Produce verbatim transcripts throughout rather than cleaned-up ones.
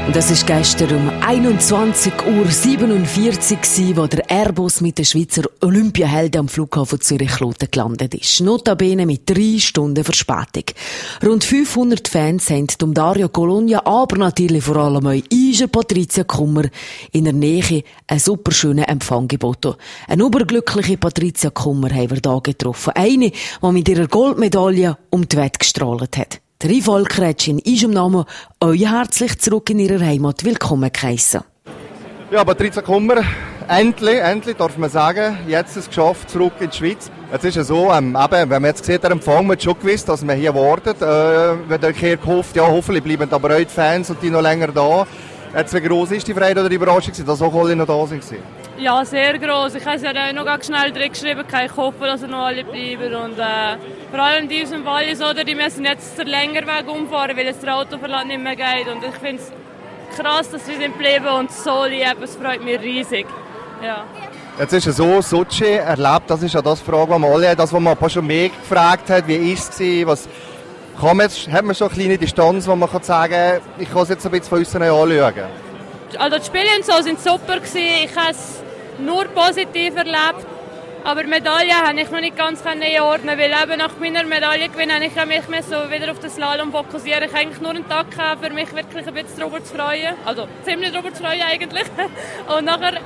Und das war gestern um einundzwanzig Uhr siebenundvierzig, wo der Airbus mit den Schweizer Olympiahelden am Flughafen Zürich-Kloten gelandet ist. Notabene mit drei Stunden Verspätung. Rund fünfhundert Fans haben um Dario Colonia, aber natürlich vor allem auch Ische Patricia Kummer in der Nähe einen super schönen Empfang geboten. Eine überglückliche Patricia Kummer haben wir hier getroffen. Eine, die mit ihrer Goldmedaille um die Wette gestrahlt hat. Die Volkrätschin ist im Namen euch herzlich zurück in ihrer Heimat willkommen geheissen. Ja, Patricia Kummer, endlich, endlich darf man sagen, jetzt ist es geschafft, zurück in die Schweiz. Jetzt ist es so, ähm, eben, wenn man jetzt sieht, der Empfang, man hat schon gewusst, dass man hier wartet. Äh, wir haben hier gehofft, ja, hoffentlich bleiben aber auch die Fans und die noch länger da. Jetzt, wie gross ist die Freude oder die Überraschung, dass auch alle noch da sind? Ja, sehr gross. Ich habe es ja noch ganz schnell drin geschrieben. Ich hoffe, dass er noch alle bleiben. Und, äh, vor allem die aus dem Wallis, oder, die müssen jetzt den längeren Weg umfahren, weil es der Autoverlust nicht mehr geht. Und ich finde es krass, dass sie sind geblieben und so lieb. Es freut mich riesig. Ja. Jetzt ist es so, Sochi erlebt, das ist ja das Frage, die man alle, das, was man schon mehr gefragt hat, wie ist es, was kann man jetzt, hat man schon eine kleine Distanz, wo man kann sagen, ich kann es jetzt ein bisschen von außen anschauen? Also die Spiele und so sind super gewesen. Ich habe es nur positiv erlebt. Aber die Medaille habe ich noch nicht ganz einordnen, weil eben nach meiner Medaillengewinn habe ich mich mehr so wieder auf den Slalom fokussieren. Ich habe eigentlich nur einen Tag gehabt, für mich wirklich ein bisschen darüber zu freuen. Also ziemlich darüber zu freuen eigentlich. Und nachher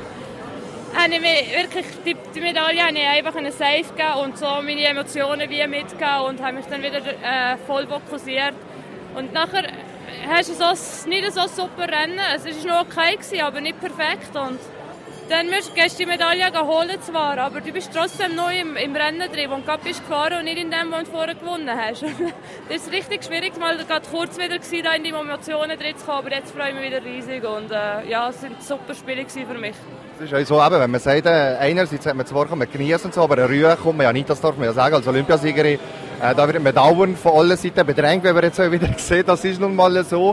habe ich mich wirklich, die, die Medaille habe ich einfach einen Safe gegeben und so meine Emotionen wie mitgegeben und habe mich dann wieder äh, voll fokussiert. Und nachher hast du so, nicht so super Rennen. Es war noch okay gewesen, aber nicht perfekt. Und dann musst du die Medaille holen zwar, aber du bist trotzdem noch im, im Rennen drin, wo du gerade bist gefahren und nicht in dem, wo du vorher gewonnen hast. Das ist richtig schwierig, mal gerade kurz wieder gewesen, da in die Emotionen drin zu kommen, aber jetzt freue ich mich wieder riesig und äh, ja, es sind super Spiele für mich. Es ist auch so, eben, wenn man sagt, einerseits hat man zwar genießen und so, aber eine Ruhe kommt man ja nicht, das darf man ja sagen, als Olympiasiegerin, äh, da wird man dauernd von allen Seiten bedrängt, wenn man jetzt auch wieder sieht, das ist nun mal so.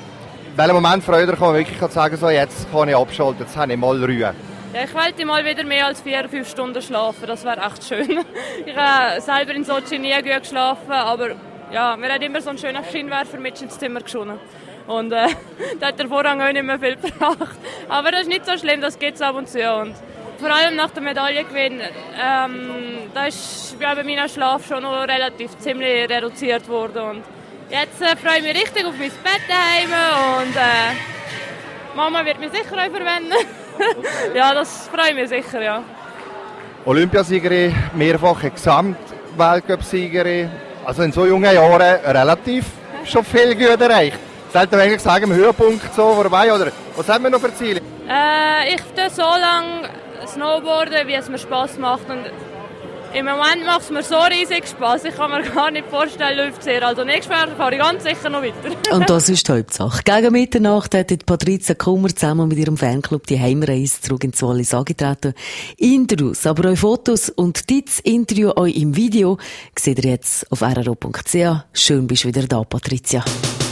In welchem Moment freut ihr, kann man wirklich sagen, so, jetzt kann ich abschalten, jetzt habe ich mal Ruhe? Ja, ich wollte mal wieder mehr als vier, fünf Stunden schlafen, das wäre echt schön. Ich habe selber in Sochi nie gut geschlafen, aber ja, mir hat immer so einen schönen Scheinwerfer mit ins Zimmer geschonen. Und äh, da hat der Vorhang auch nicht mehr viel gebracht. Aber das ist nicht so schlimm, das geht ab und zu. Und vor allem nach der Medaillengewinn, ähm, da ist ja, bei meinem Schlaf schon noch relativ ziemlich reduziert worden. Und jetzt äh, freue ich mich richtig auf mein Bett daheim und äh, Mama wird mich sicher auch verwenden. Ja, das freut mich sicher, ja. Olympiasiegerin, mehrfache Gesamtweltcup-Siegerin, also in so jungen Jahren relativ schon viel gut erreicht. Sollte man eigentlich sagen, im Höhepunkt so vorbei, oder was haben wir noch für Ziele? Äh, ich tue so lange Snowboarden, wie es mir Spass macht. Und im Moment macht es mir so riesig Spass, ich kann mir gar nicht vorstellen, läuft es sehr. Also nächstes Jahr fahre ich ganz sicher noch weiter. Und das ist die Hauptsache. Gegen Mitternacht hat Patricia Kummer zusammen mit ihrem Fanclub die Heimreise zurück ins Wallis angetreten. Interviews, aber auch Fotos und das Interview auch im Video seht ihr jetzt auf r r o punkt c h. Schön bist du wieder da, Patricia.